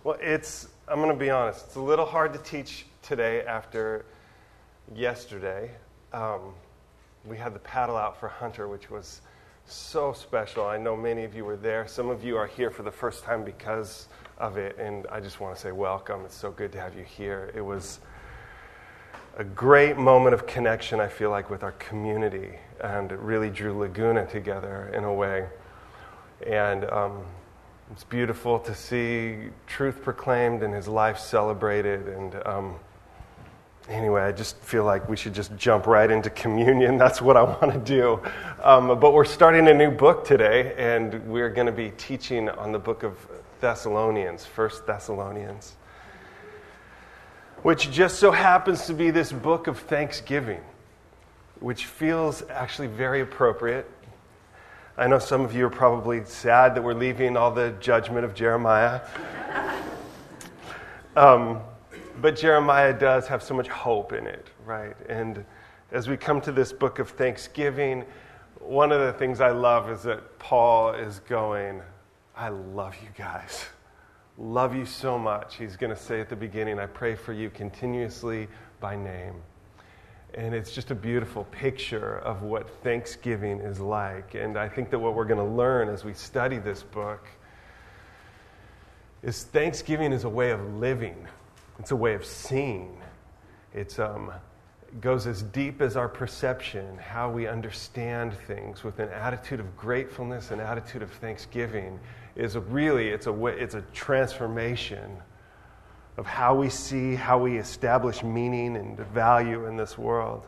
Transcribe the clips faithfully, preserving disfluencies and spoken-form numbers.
Well, it's, I'm going to be honest, it's a little hard to teach today after yesterday. Um, we had the paddle out for Hunter, which was so special. I know many of you were there. Some of you are here for the first time because of it, and I just want to say welcome. It's so good to have you here. It was a great moment of connection, I feel like, with our community, and it really drew Laguna together in a way. And um, it's beautiful to see truth proclaimed and his life celebrated. And um, anyway, I just feel like we should just jump right into communion. That's what I want to do. Um, but we're starting a new book today, and we're going to be teaching on the book of Thessalonians, First Thessalonians, which just so happens to be this book of thanksgiving, which feels actually very appropriate. I know some of you are probably sad that we're leaving all the judgment of Jeremiah. um, but Jeremiah does have so much hope in it, right? And as we come to this book of thanksgiving, one of the things I love is that Paul is going, I love you guys. Love you so much. He's going to say at the beginning, I pray for you continuously by name. And it's just a beautiful picture of what Thanksgiving is like. And I think that what we're going to learn as we study this book is Thanksgiving is a way of living. It's a way of seeing. It's, um, it goes as deep as our perception, how we understand things with an attitude of gratefulness, an attitude of thanksgiving. Is a really, it's a way, it's a transformation of how we see, how we establish meaning and value in this world.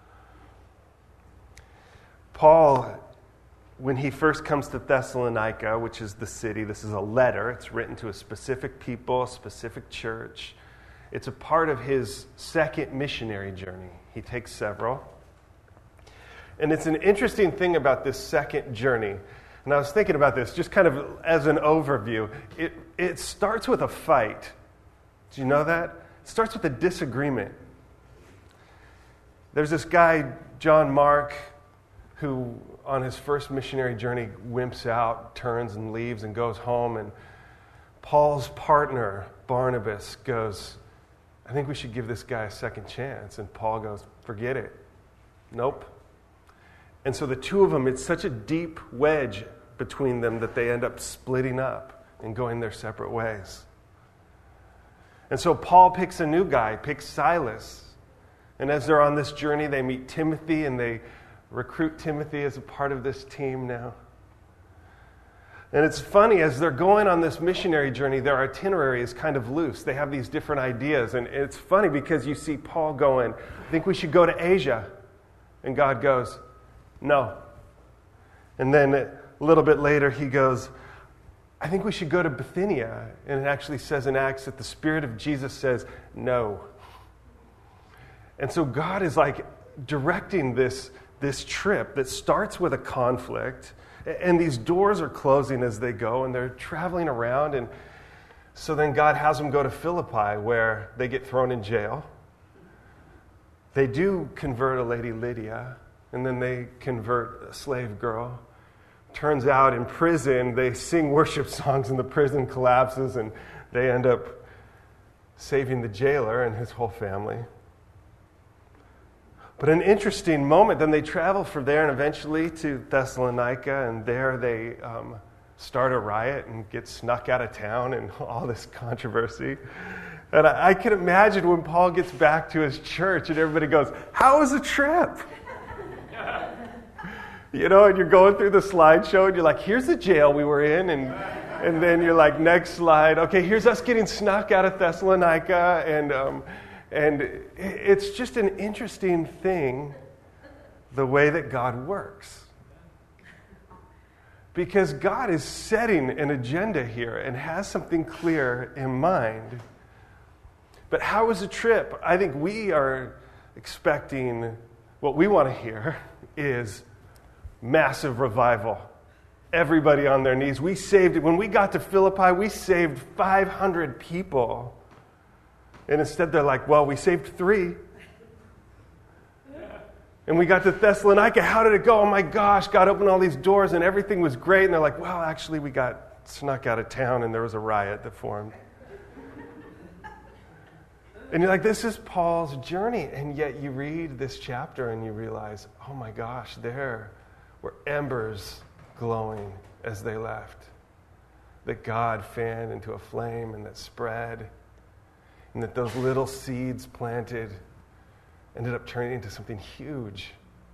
Paul, when he first comes to Thessalonica, which is the city, this is a letter. It's written to a specific people, a specific church. It's a part of his second missionary journey. He takes several. And it's an interesting thing about this second journey. And I was thinking about this, just kind of as an overview. It, it starts with a fight. Do you know that? It starts with a disagreement. There's this guy, John Mark, who on his first missionary journey wimps out, turns and leaves and goes home. And Paul's partner, Barnabas, goes, I think we should give this guy a second chance. And Paul goes, forget it. Nope. And so the two of them, it's such a deep wedge between them that they end up splitting up and going their separate ways. And so Paul picks a new guy, picks Silas. And as they're on this journey, they meet Timothy, and they recruit Timothy as a part of this team now. And it's funny, as they're going on this missionary journey, their itinerary is kind of loose. They have these different ideas. And it's funny because you see Paul going, I think we should go to Asia. And God goes, no. And then a little bit later, he goes, I think we should go to Bithynia. And it actually says in Acts that the Spirit of Jesus says, no. And so God is like directing this, this trip that starts with a conflict. And these doors are closing as they go, and they're traveling around. And so then God has them go to Philippi, where they get thrown in jail. They do convert a lady, Lydia. And then they convert a slave girl. Turns out in prison, they sing worship songs and the prison collapses, and they end up saving the jailer and his whole family. But an interesting moment, then they travel from there and eventually to Thessalonica, and there they um, start a riot and get snuck out of town and all this controversy. And I, I can imagine when Paul gets back to his church and everybody goes, how was the trip? You know, and you're going through the slideshow, and you're like, here's the jail we were in, and and then you're like, next slide, okay, here's us getting snuck out of Thessalonica, and um, and it's just an interesting thing, the way that God works. Because God is setting an agenda here and has something clear in mind. But how was the trip? I think we are expecting, what we want to hear is massive revival. Everybody on their knees. We saved it. When we got to Philippi, we saved five hundred people. And instead they're like, well, we saved three. And we got to Thessalonica. How did it go? Oh my gosh, God opened all these doors and everything was great. And they're like, well, actually we got snuck out of town and there was a riot that formed. And you're like, this is Paul's journey. And yet you read this chapter and you realize, oh my gosh, there were embers glowing as they left, that God fanned into a flame and that spread, and that those little seeds planted ended up turning into something huge.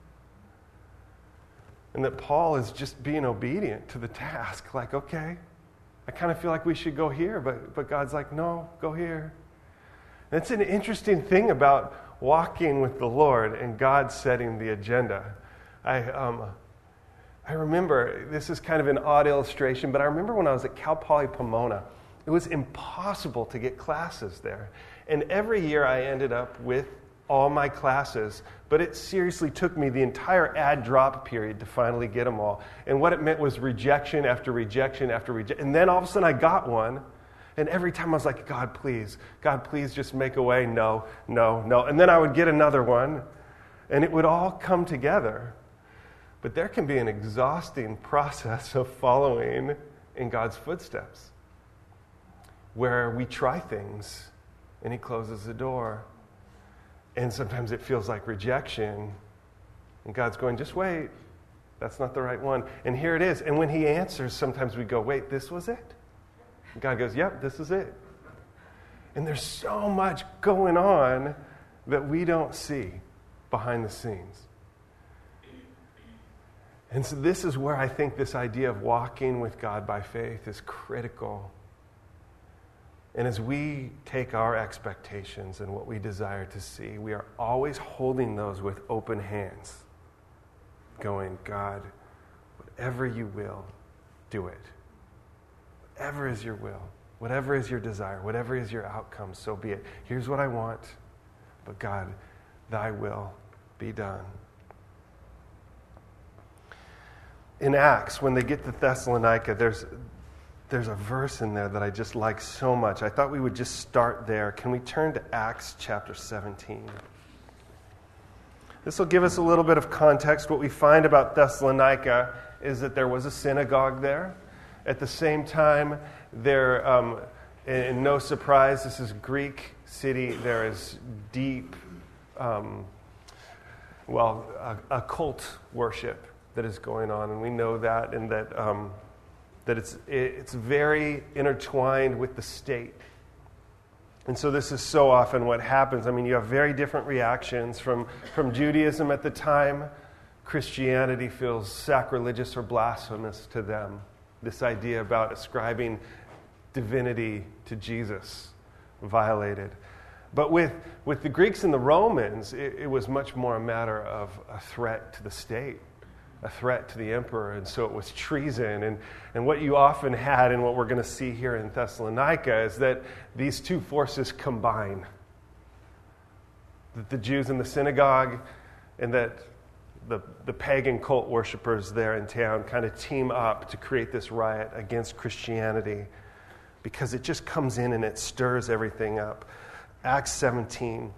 And that Paul is just being obedient to the task. Like, okay, I kind of feel like we should go here, but, but God's like, no, go here. And it's an interesting thing about walking with the Lord and God setting the agenda. I um, I remember, this is kind of an odd illustration, but I remember when I was at Cal Poly Pomona, it was impossible to get classes there. And every year I ended up with all my classes, but it seriously took me the entire add drop period to finally get them all. And what it meant was rejection after rejection after rejection. And then all of a sudden I got one, and every time I was like, God, please, God, please just make a way. No, no, no. And then I would get another one, and it would all come together. But there can be an exhausting process of following in God's footsteps, where we try things, and He closes the door. And sometimes it feels like rejection. And God's going, just wait. That's not the right one. And here it is. And when He answers, sometimes we go, wait, this was it? And God goes, yep, this is it. And there's so much going on that we don't see behind the scenes. And so this is where I think this idea of walking with God by faith is critical. And as we take our expectations and what we desire to see, we are always holding those with open hands, going, God, whatever you will, do it. Whatever is your will, whatever is your desire, whatever is your outcome, so be it. Here's what I want, but God, thy will be done. In Acts, when they get to Thessalonica, there's There's a verse in there that I just like so much. I thought we would just start there. Can we turn to Acts chapter seventeen? This will give us a little bit of context. What we find about Thessalonica is that there was a synagogue there. At the same time, there, um, and no surprise, this is a Greek city. There is deep, um, well, a, a cult worship that is going on, and we know that, and that um, that it's it's very intertwined with the state. And so this is so often what happens. I mean, you have very different reactions from, from Judaism at the time. Christianity feels sacrilegious or blasphemous to them. This idea about ascribing divinity to Jesus, violated. But with, with the Greeks and the Romans, it, it was much more a matter of a threat to the state, a threat to the emperor, and so it was treason. And, and what you often had, and what we're going to see here in Thessalonica, is that these two forces combine. That the Jews in the synagogue and that the, the pagan cult worshipers there in town kind of team up to create this riot against Christianity, because it just comes in and it stirs everything up. Acts seventeen.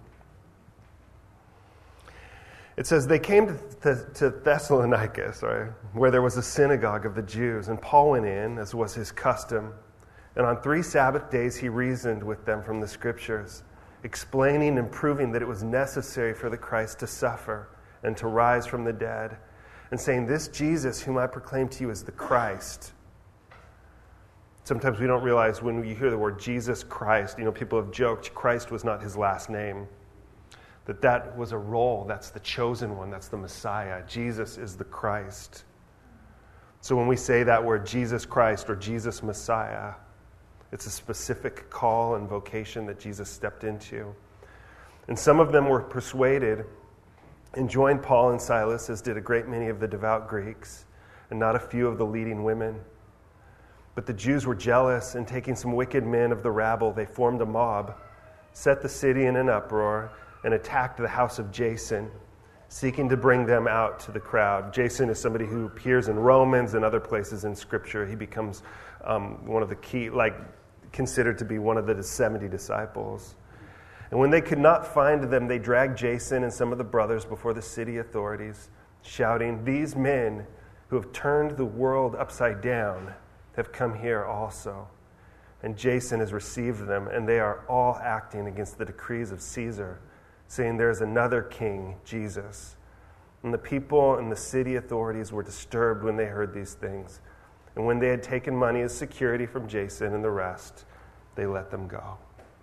It says, they came to, to, to Thessalonica, sorry, where there was a synagogue of the Jews, and Paul went in, as was his custom. And on three Sabbath days he reasoned with them from the Scriptures, explaining and proving that it was necessary for the Christ to suffer and to rise from the dead, and saying, this Jesus whom I proclaim to you is the Christ. Sometimes we don't realize when you hear the word Jesus Christ, you know, people have joked Christ was not his last name. That that was a role, that's the chosen one, that's the Messiah. Jesus is the Christ. So when we say that word Jesus Christ or Jesus Messiah, it's a specific call and vocation that Jesus stepped into. And some of them were persuaded and joined Paul and Silas, as did a great many of the devout Greeks, and not a few of the leading women. But the Jews were jealous, and taking some wicked men of the rabble, they formed a mob, set the city in an uproar, and attacked the house of Jason, seeking to bring them out to the crowd. Jason is somebody who appears in Romans and other places in Scripture. He becomes um, one of the key, like considered to be one of the seventy disciples. And when they could not find them, they dragged Jason and some of the brothers before the city authorities, shouting, these men who have turned the world upside down have come here also. and Jason has received them, and they are all acting against the decrees of Caesar, saying there is another king, Jesus. And the people and the city authorities were disturbed when they heard these things. And when they had taken money as security from Jason and the rest, they let them go.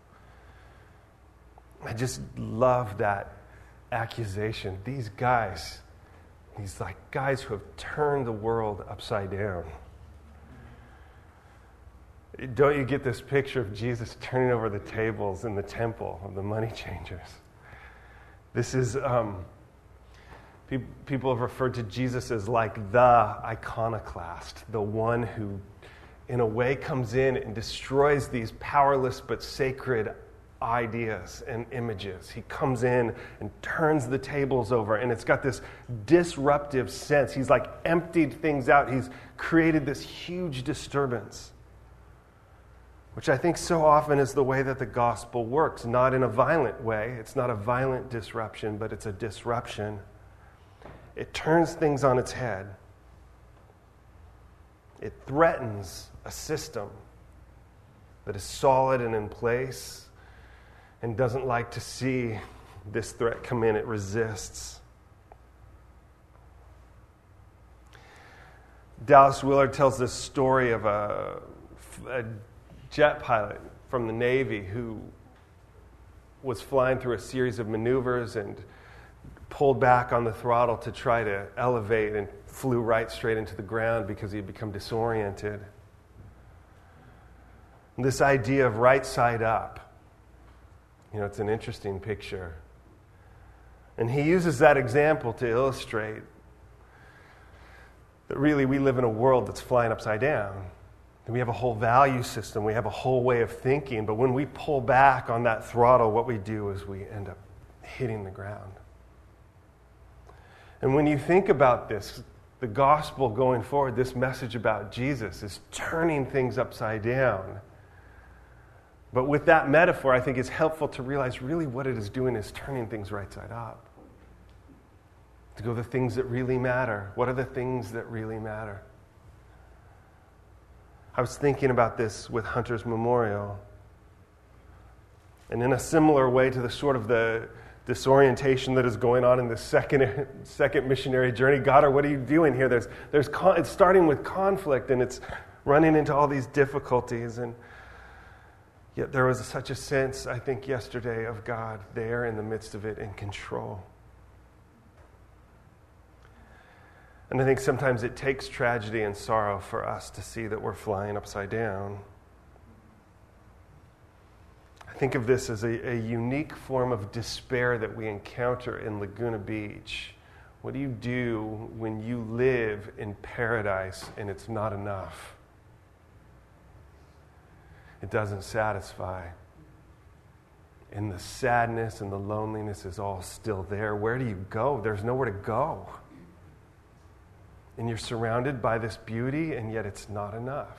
I just love that accusation. These guys, these like guys who have turned the world upside down. Don't you get this picture of Jesus turning over the tables in the temple of the money changers? This is, um, pe- people have referred to Jesus as like the iconoclast, the one who in a way comes in and destroys these powerless but sacred ideas and images. He comes in and turns the tables over, and it's got this disruptive sense. He's like emptied things out. He's created this huge disturbance, which I think so often is the way that the gospel works, not in a violent way. It's not a violent disruption, but it's a disruption. It turns things on its head. It threatens a system that is solid and in place and doesn't like to see this threat come in. It resists. Dallas Willard tells this story of a, a jet pilot from the Navy who was flying through a series of maneuvers and pulled back on the throttle to try to elevate and flew right straight into the ground because he had become disoriented. And this idea of right side up, you know, it's an interesting picture. And he uses that example to illustrate that really we live in a world that's flying upside down. And we have a whole value system, we have a whole way of thinking, but when we pull back on that throttle, what we do is we end up hitting the ground. And when you think about this, the gospel going forward, this message about Jesus is turning things upside down. But with that metaphor, I think it's helpful to realize really what it is doing is turning things right side up. To go the things that really matter. What are the things that really matter? I was thinking about this with Hunter's Memorial. And in a similar way to the sort of the disorientation that is going on in the second second missionary journey. Goddard, what are you doing here? There's there's con- it's starting with conflict and it's running into all these difficulties, and yet there was such a sense, I think, yesterday of God there in the midst of it, in control. And I think sometimes it takes tragedy and sorrow for us to see that we're flying upside down. Think of this as a, a unique form of despair that we encounter in Laguna Beach. What do you do when you live in paradise and it's not enough? It doesn't satisfy. And the sadness and the loneliness is all still there. Where do you go? There's nowhere to go. And you're surrounded by this beauty, and yet it's not enough.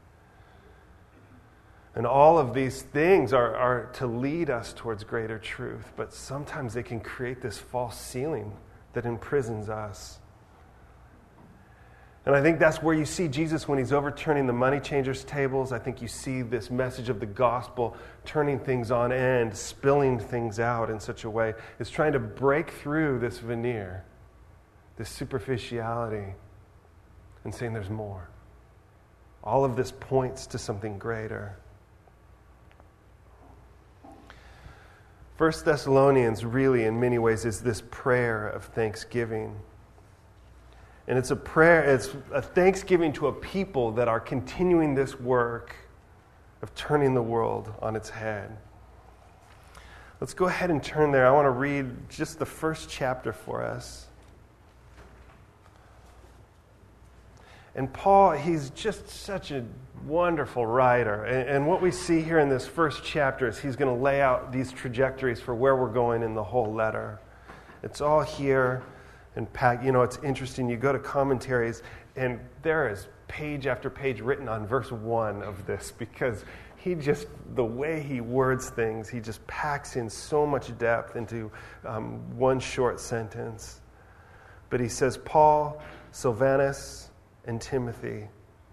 And all of these things are, are to lead us towards greater truth, but sometimes they can create this false ceiling that imprisons us. And I think that's where you see Jesus when he's overturning the money changers' tables. I think you see this message of the gospel turning things on end, spilling things out in such a way. It's trying to break through this veneer, this superficiality, and saying there's more. All of this points to something greater. First Thessalonians really, in many ways, is this prayer of thanksgiving. And it's a prayer, it's a thanksgiving to a people that are continuing this work of turning the world on its head. Let's go ahead and turn there. I want to read just the first chapter for us. And Paul, he's just such a wonderful writer. And, and what we see here in this first chapter is he's going to lay out these trajectories for where we're going in the whole letter. It's all here and packed. You know, it's interesting. You go to commentaries, and there is page after page written on verse one of this, because he just, the way he words things, he just packs in so much depth into um, one short sentence. But he says, Paul, Silvanus, and Timothy,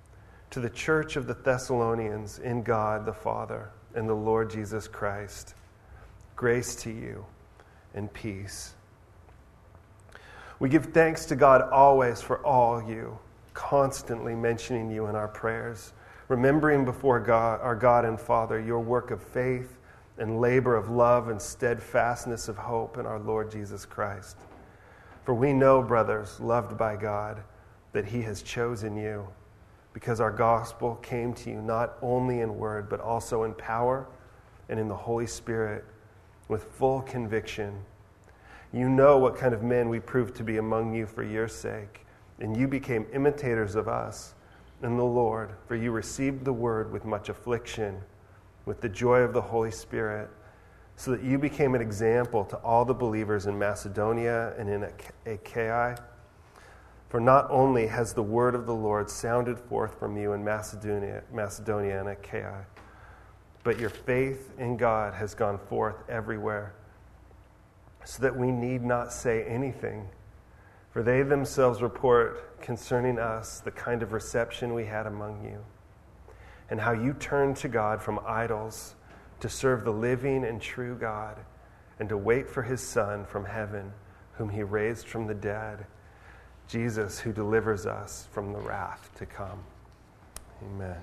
to the church of the Thessalonians in God the Father and the Lord Jesus Christ, grace to you and peace. We give thanks to God always for all you, constantly mentioning you in our prayers, remembering before God, our God and Father, your work of faith and labor of love and steadfastness of hope in our Lord Jesus Christ. For we know, brothers, loved by God, that he has chosen you, because our gospel came to you not only in word, but also in power and in the Holy Spirit, with full conviction. You know what kind of men we proved to be among you for your sake, and you became imitators of us in the Lord, for you received the word with much affliction, with the joy of the Holy Spirit, so that you became an example to all the believers in Macedonia and in Achaia. For not only has the word of the Lord sounded forth from you in Macedonia, Macedonia and Achaia, but your faith in God has gone forth everywhere, so that we need not say anything. For they themselves report concerning us the kind of reception we had among you, and how you turned to God from idols to serve the living and true God, and to wait for his Son from heaven, whom he raised from the dead, Jesus, who delivers us from the wrath to come. Amen.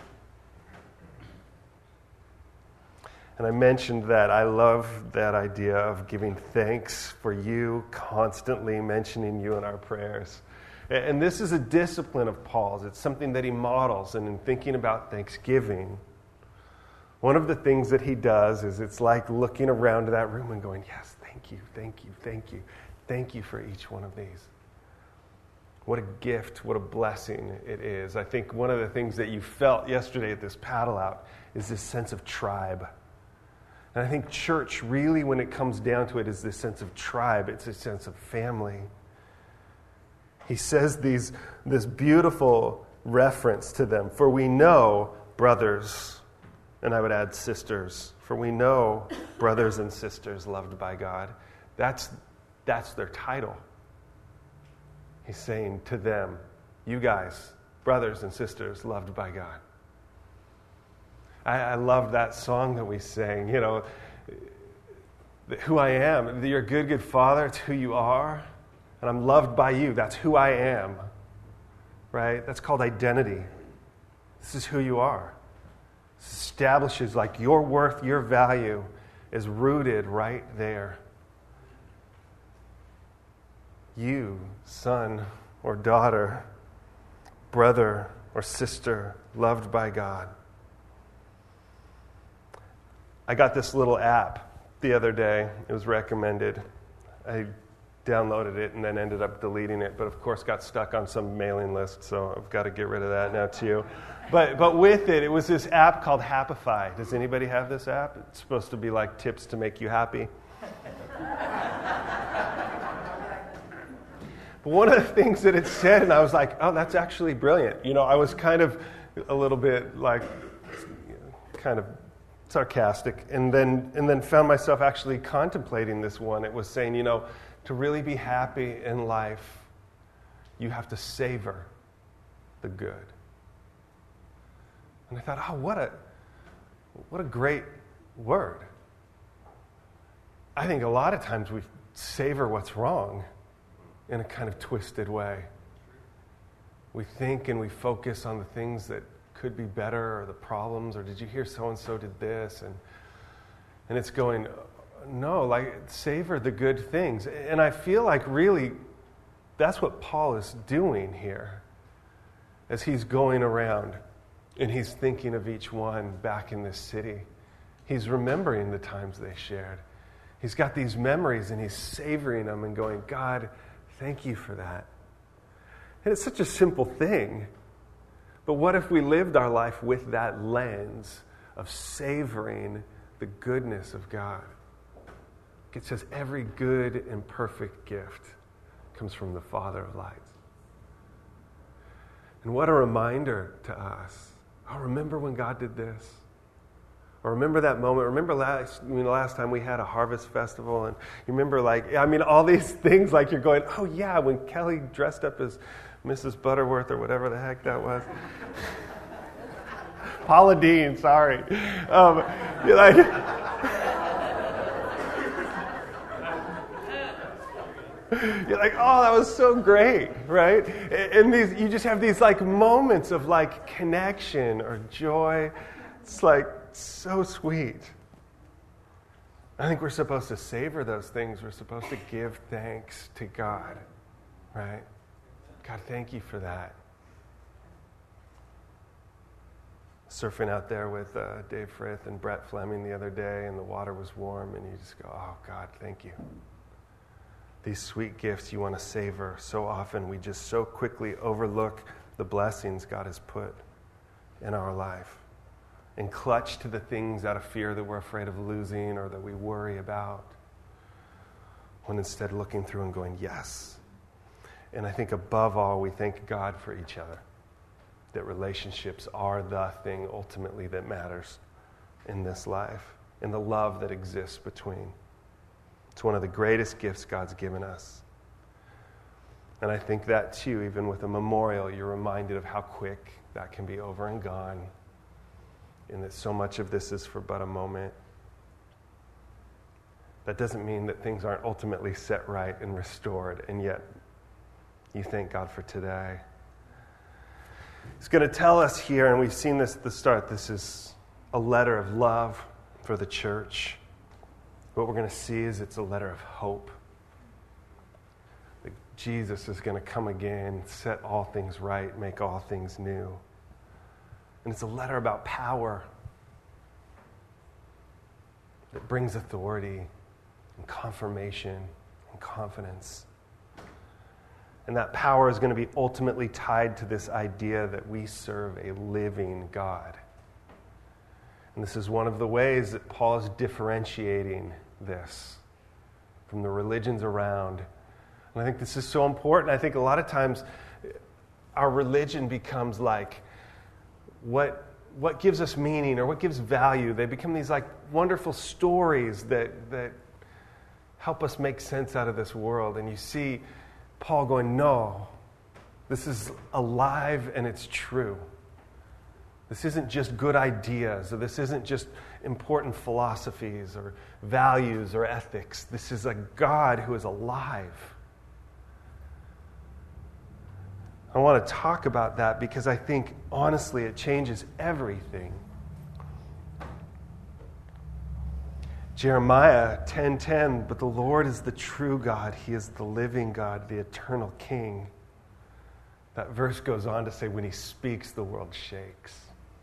And I mentioned that I love that idea of giving thanks for you, constantly mentioning you in our prayers. And this is a discipline of Paul's. It's something that he models. And in thinking about Thanksgiving, one of the things that he does is it's like looking around that room and going, yes, thank you, thank you, thank you. Thank you for each one of these. What a gift, what a blessing it is. I think one of the things that you felt yesterday at this paddle out is this sense of tribe. And I think church really, when it comes down to it, is this sense of tribe. It's a sense of family. He says these, this beautiful reference to them. For we know, brothers, and I would add sisters, for we know brothers and sisters loved by God. That's, that's their title. He's saying to them, you guys, brothers and sisters loved by God. I, I love that song that we sang, you know, who I am. You're a good, good father. It's who you are. And I'm loved by you. That's who I am. Right? That's called identity. This is who you are. This establishes like your worth, your value is rooted right there. You, son or daughter, brother or sister, loved by God. I got this little app the other day. It was recommended. I downloaded it and then ended up deleting it, but of course got stuck on some mailing list, so I've got to get rid of that now too. But but with it, it was this app called Happify. Does anybody have this app? It's supposed to be like tips to make you happy. But one of the things that it said, and I was like, oh, that's actually brilliant. You know, I was kind of a little bit like, kind of sarcastic, and then and then found myself actually contemplating this one. It was saying, you know, to really be happy in life, you have to savor the good. And I thought, oh, what a what a great word. I think a lot of times we savor what's wrong in a kind of twisted way. We think and we focus on the things that could be better, or the problems, or did you hear so-and-so did this? And and it's going, no, like, savor the good things. And I feel like really that's what Paul is doing here as he's going around and he's thinking of each one back in this city. He's remembering the times they shared. He's got these memories and he's savoring them and going, God, thank you for that. And it's such a simple thing. But what if we lived our life with that lens of savoring the goodness of God? It says every good and perfect gift comes from the Father of lights. And what a reminder to us. Oh, remember when God did this? Or remember that moment. Remember last, I mean, the last time we had a harvest festival, and you remember, like, I mean, all these things, like you're going, oh yeah, when Kelly dressed up as Missus Butterworth or whatever the heck that was. Paula Dean, sorry. Um, you're like, you're like, oh, that was so great, right? And these, you just have these like moments of like connection or joy. It's like so sweet. I think we're supposed to savor those things. We're supposed to give thanks to God, right? God, thank you for that. Surfing out there with uh, Dave Frith and Brett Fleming the other day, and the water was warm, and you just go, oh, God, thank you. These sweet gifts you want to savor. So often we just so quickly overlook the blessings God has put in our life and clutch to the things out of fear that we're afraid of losing or that we worry about, when instead looking through and going, yes. And I think above all, we thank God for each other, that relationships are the thing ultimately that matters in this life, and the love that exists between. It's one of the greatest gifts God's given us. And I think that too, even with a memorial, you're reminded of how quick that can be over and gone, and that so much of this is for but a moment. That doesn't mean that things aren't ultimately set right and restored, and yet you thank God for today. He's going to tell us here, and we've seen this at the start, this is a letter of love for the church. What we're going to see is it's a letter of hope. That Jesus is going to come again, set all things right, make all things new. And it's a letter about power that brings authority and confirmation and confidence. And that power is going to be ultimately tied to this idea that we serve a living God. And this is one of the ways that Paul is differentiating this from the religions around. And I think this is so important. I think a lot of times our religion becomes like what what gives us meaning or what gives value. They become these like wonderful stories that that help us make sense out of this world. And you see Paul going, no, this is alive and it's true. This isn't just good ideas, or this isn't just important philosophies or values or ethics. This is a God who is alive. I want to talk about that because I think, honestly, it changes everything. Jeremiah ten ten, but the Lord is the true God. He is the living God, the eternal King. That verse goes on to say, when he speaks, the world shakes.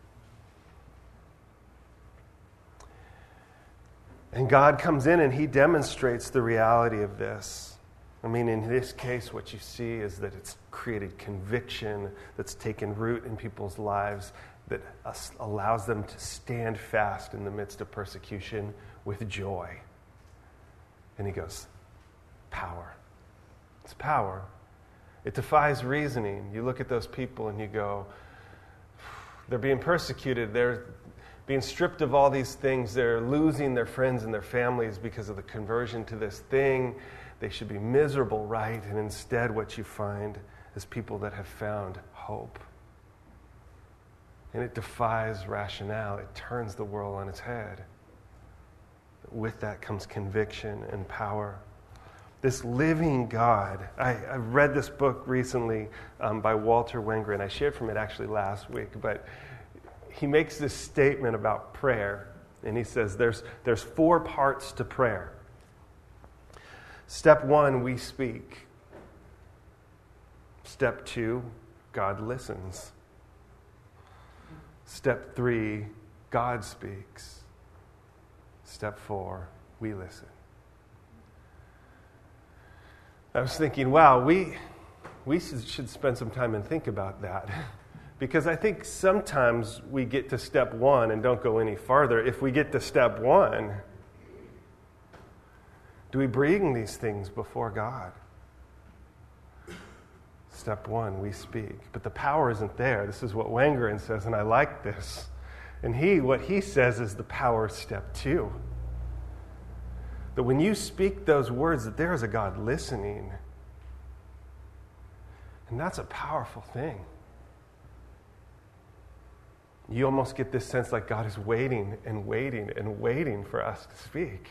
And God comes in and he demonstrates the reality of this. I mean, in this case, what you see is that it's created conviction that's taken root in people's lives that allows them to stand fast in the midst of persecution with joy. And he goes, power. It's power. It defies reasoning. You look at those people and you go, they're being persecuted. They're being stripped of all these things. They're losing their friends and their families because of the conversion to this thing. They should be miserable, right? And instead what you find is people that have found hope. And it defies rationale. It turns the world on its head. With that comes conviction and power. This living God. I, I read this book recently um, by Walter Wengren. I shared from it actually last week, but he makes this statement about prayer, and he says there's there's four parts to prayer. Step one, we speak. Step two, God listens. Step three, God speaks. Step four, we listen. I was thinking, wow, we we should spend some time and think about that. Because I think sometimes we get to step one and don't go any farther. If we get to step one, do we bring these things before God? Step one, we speak. But the power isn't there. This is what Wengren says, and I like this. And he, what he says is the power of step two. That when you speak those words, that there is a God listening. And that's a powerful thing. you almost get this sense like God is waiting and waiting and waiting for us to speak.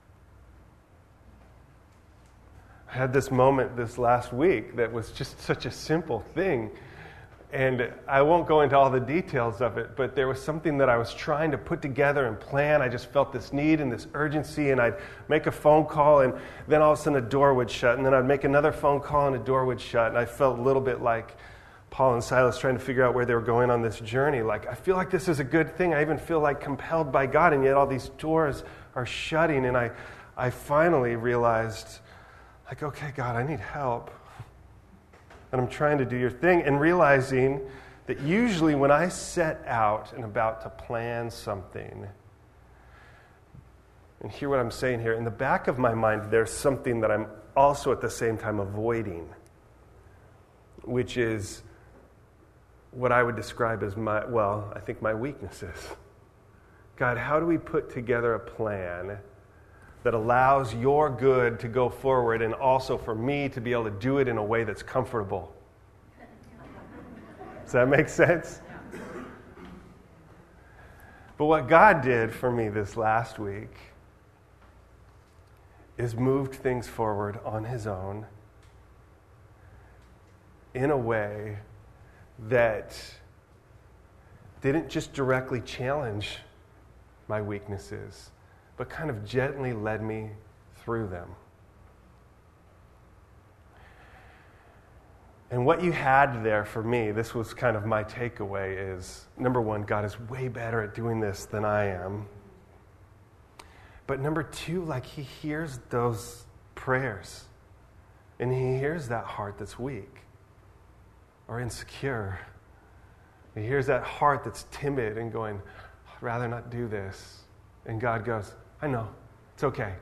I had this moment this last week that was just such a simple thing. And I won't go into all the details of it, but there was something that I was trying to put together and plan. I just felt this need and this urgency, and I'd make a phone call, and then all of a sudden a door would shut, and then I'd make another phone call, and a door would shut, and I felt a little bit like Paul and Silas trying to figure out where they were going on this journey. Like, I feel like this is a good thing. I even feel like compelled by God, and yet all these doors are shutting, and I, I finally realized, like, okay, God, I need help. And I'm trying to do your thing, and realizing that usually when I set out and about to plan something, and hear what I'm saying here, in the back of my mind, there's something that I'm also at the same time avoiding, which is what I would describe as my, well, I think my weaknesses. God, how do we put together a plan that allows your good to go forward and also for me to be able to do it in a way that's comfortable? Does that make sense? But what God did for me this last week is moved things forward on his own in a way that didn't just directly challenge my weaknesses, but kind of gently led me through them. And what you had there for me, this was kind of my takeaway, is number one, God is way better at doing this than I am. But number two, like, he hears those prayers. And he hears that heart that's weak or insecure. He hears that heart that's timid and going, I'd rather not do this. And God goes, I know, it's okay.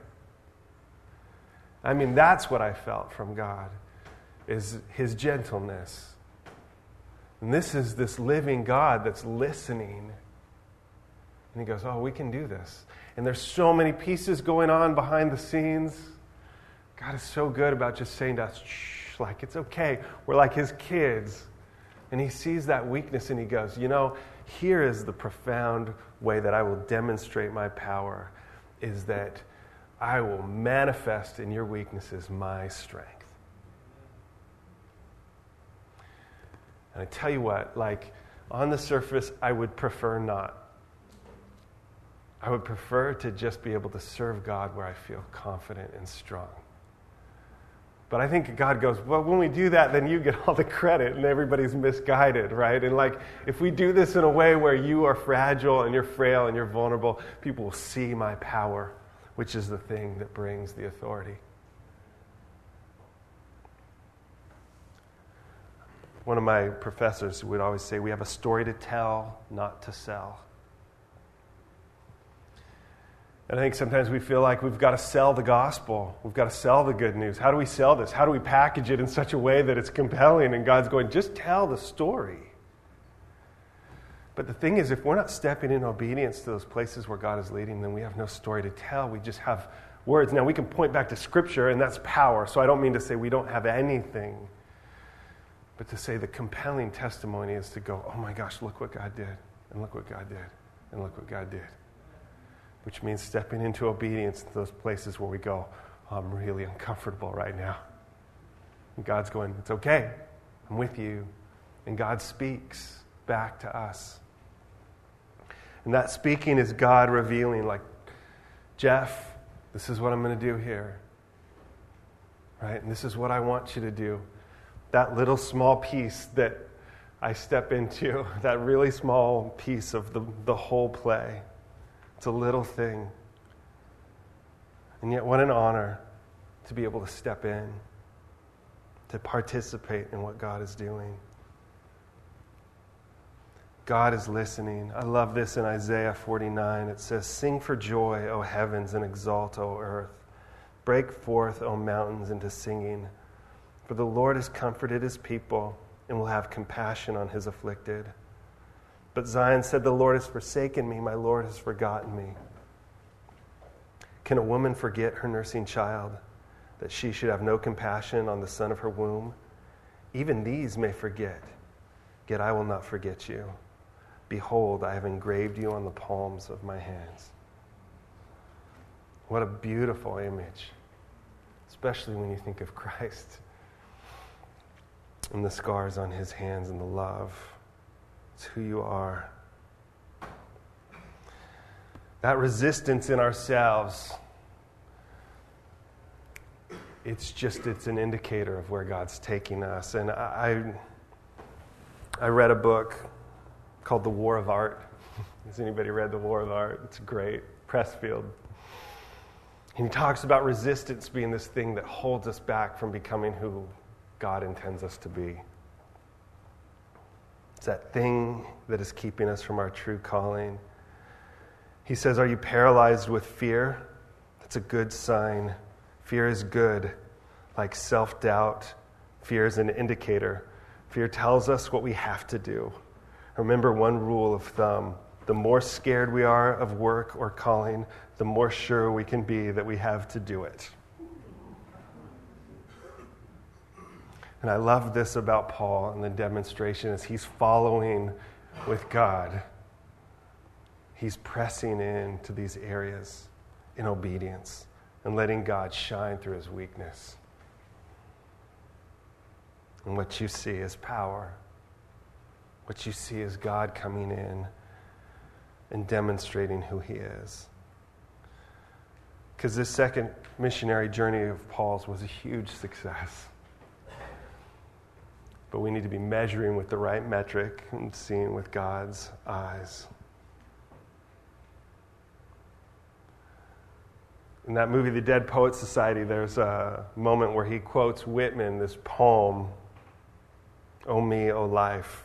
I mean, that's what I felt from God, is his gentleness. And this is this living God that's listening. And he goes, oh, we can do this. And there's so many pieces going on behind the scenes. God is so good about just saying to us, shh, like, it's okay. We're like his kids. And he sees that weakness and he goes, you know, here is the profound way that I will demonstrate my power, is that I will manifest in your weaknesses my strength. And I tell you what, like, on the surface, I would prefer not. I would prefer to just be able to serve God where I feel confident and strong. But I think God goes, well, when we do that, then you get all the credit and everybody's misguided, right? And like, if we do this in a way where you are fragile and you're frail and you're vulnerable, people will see my power, which is the thing that brings the authority. One of my professors would always say, we have a story to tell, not to sell. And I think sometimes we feel like we've got to sell the gospel. We've got to sell the good news. How do we sell this? How do we package it in such a way that it's compelling? And God's going, just tell the story. But the thing is, if we're not stepping in obedience to those places where God is leading, then we have no story to tell. We just have words. Now, we can point back to Scripture, and that's power. So I don't mean to say we don't have anything. But to say the compelling testimony is to go, oh my gosh, look what God did. And look what God did. And look what God did. Which means stepping into obedience to those places where we go, oh, I'm really uncomfortable right now. And God's going, it's okay. I'm with you. And God speaks back to us. And that speaking is God revealing, like, Jeff, this is what I'm going to do here. Right? And this is what I want you to do. That little small piece that I step into, that really small piece of the, the whole play. It's a little thing. And yet what an honor to be able to step in, to participate in what God is doing. God is listening. I love this in Isaiah forty-nine. It says, sing for joy, O heavens, and exult, O earth. Break forth, O mountains, into singing. For the Lord has comforted his people and will have compassion on his afflicted. But Zion said, the Lord has forsaken me, my Lord has forgotten me. Can a woman forget her nursing child, that she should have no compassion on the son of her womb? Even these may forget, yet I will not forget you. Behold, I have engraved you on the palms of my hands. What a beautiful image, especially when you think of Christ and the scars on his hands and the love. It's who you are. That resistance in ourselves, it's just, it's an indicator of where God's taking us. And I, I read a book called The War of Art. Has anybody read The War of Art? It's great. Pressfield. And he talks about resistance being this thing that holds us back from becoming who God intends us to be. It's that thing that is keeping us from our true calling. He says, are you paralyzed with fear? That's a good sign. Fear is good. Like self-doubt, fear is an indicator. Fear tells us what we have to do. Remember one rule of thumb. The more scared we are of work or calling, the more sure we can be that we have to do it. And I love this about Paul and the demonstration as he's following with God. He's pressing into these areas in obedience and letting God shine through his weakness. And what you see is power. What you see is God coming in and demonstrating who he is. Because this second missionary journey of Paul's was a huge success. But we need to be measuring with the right metric and seeing with God's eyes. In that movie, The Dead Poets Society, there's a moment where he quotes Whitman, this poem, "O me, O life."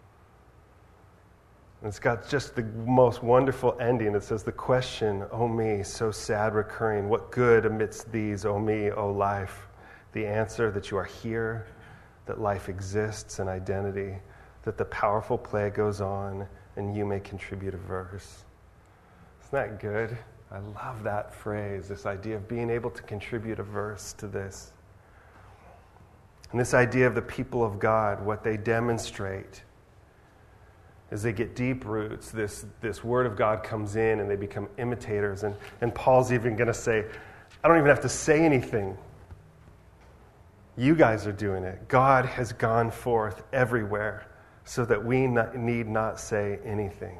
And it's got just the most wonderful ending. It says, the question, O me, so sad recurring, what good amidst these, O me, O life? The answer that you are here, that life exists and identity, that the powerful play goes on, and you may contribute a verse. Isn't that good? I love that phrase, this idea of being able to contribute a verse to this. And this idea of the people of God, what they demonstrate as they get deep roots, this, this word of God comes in and they become imitators. And, and Paul's even going to say, I don't even have to say anything. You guys are doing it. God has gone forth everywhere so that we not, need not say anything.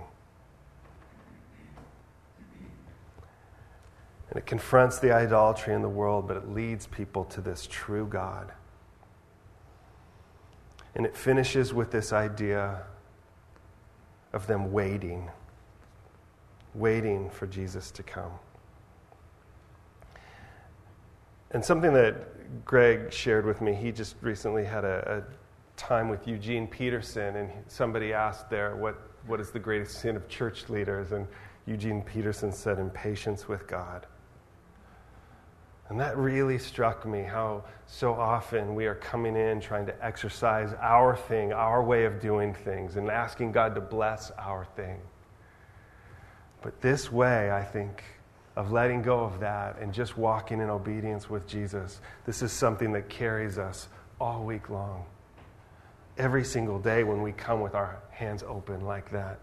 And it confronts the idolatry in the world, but it leads people to this true God. And it finishes with this idea of them waiting, waiting for Jesus to come. And something that Greg shared with me, he just recently had a, a time with Eugene Peterson, and somebody asked there, what, what is the greatest sin of church leaders? And Eugene Peterson said, impatience with God. And that really struck me, how so often we are coming in trying to exercise our thing, our way of doing things, and asking God to bless our thing. But this way, I think, of letting go of that and just walking in obedience with Jesus, this is something that carries us all week long. Every single day when we come with our hands open like that.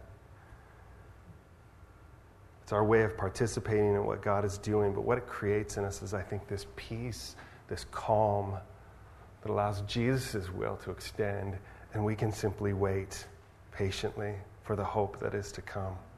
It's our way of participating in what God is doing, but what it creates in us is, I think, this peace, this calm that allows Jesus' will to extend, and we can simply wait patiently for the hope that is to come.